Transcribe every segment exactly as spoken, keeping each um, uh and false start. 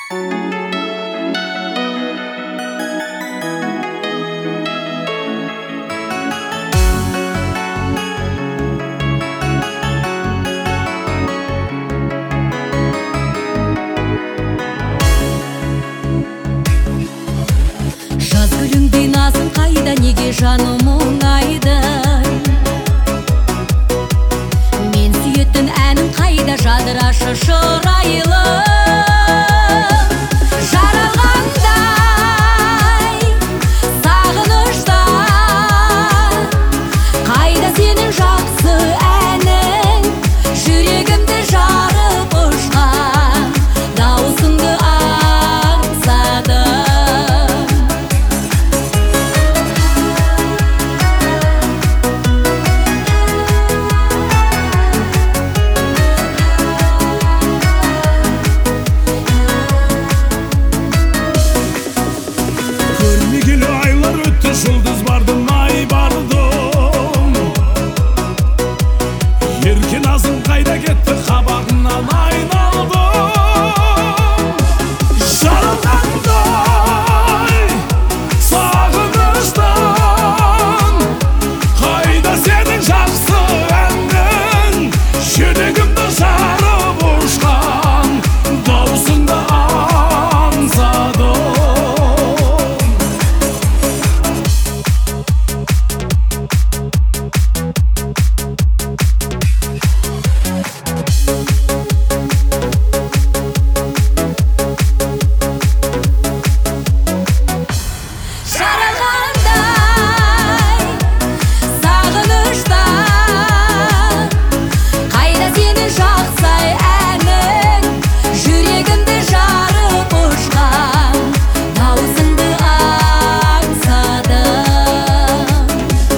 Жаз гүліңдей назың қайда, неге жаным мұңайды? Мен сүйетін әнім қайда, жадырашы шырайлы. Жаралғандай сағынышта, қайда сенің жақсы әнің? Жүрегімді жарып ұшқан дауысыңды аңсадым. Көрмегелі айлар өтті, жұлдыз бардым, ай бардым. Ерке назың қайда кетті, қабағынан айналдым. Жаралғандай сағыныштан, қайда сенің жақсы әнің? Жүрегімді жарып ұшқан дауысыңды аңсадым. Жаралғандай сағынышта, қайда сенің жақсы әнің? Жүрегімді жарып ұшқан дауысыңды аңсадым.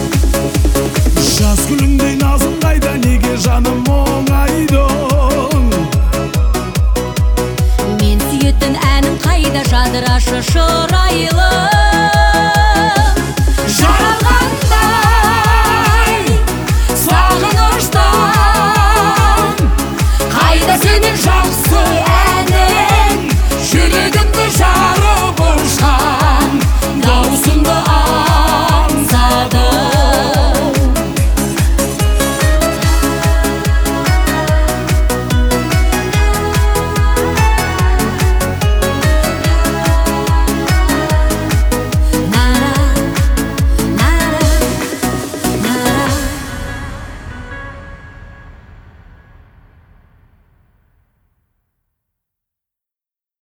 Жаз гүліңдей назың қайда, неге жаным мұңайдың? Мен сүйетін әнім қайда, жадырашы шырайлы.